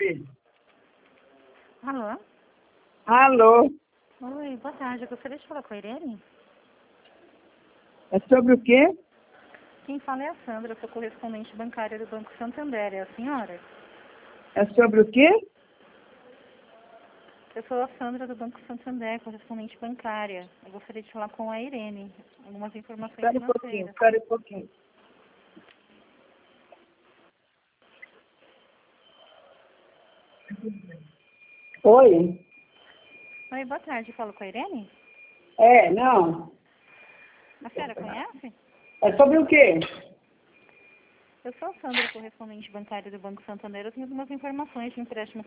Alô? Alô, Oi, boa tarde. Eu gostaria de falar com a Irene. é sobre o quê? Quem fala é a Sandra, eu sou correspondente bancária do Banco Santander. É a senhora? É sobre o quê? Eu sou a Sandra do Banco Santander, correspondente bancária. Eu gostaria de falar com a Irene. Algumas informações financeiras. Espera um pouquinho. Oi? Oi, boa tarde. Eu falo com a Irene? Não. A senhora conhece? É sobre o quê? Eu sou a Sandra, correspondente bancária do Banco Santander. Eu tenho algumas informações de empréstimo